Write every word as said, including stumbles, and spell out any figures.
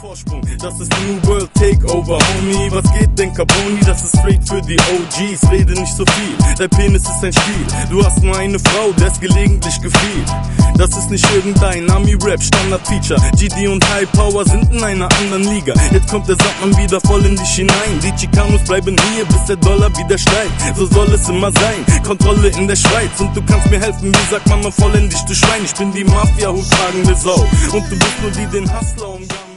Vorsprung, das ist New World Takeover, Homie. Was geht denn, Capone? Das ist straight für die O Gs. Rede nicht so viel, dein Penis ist ein Spiel. Du hast nur eine Frau, der es gelegentlich gefiel. Das ist nicht irgendein Ami-Rap, Standard-Feature. G D und High Power sind in einer anderen Liga. Jetzt kommt der Sandmann wieder voll in dich hinein. Die Chicanos bleiben hier, bis der Dollar wieder steigt. So soll es immer sein, Kontrolle in der Schweiz. Und du kannst mir helfen, wie sagt man mal volländisch, du Schwein. Ich bin die Mafia, hochtragende Sau. Und du bist nur die, den Hustler umgarnen.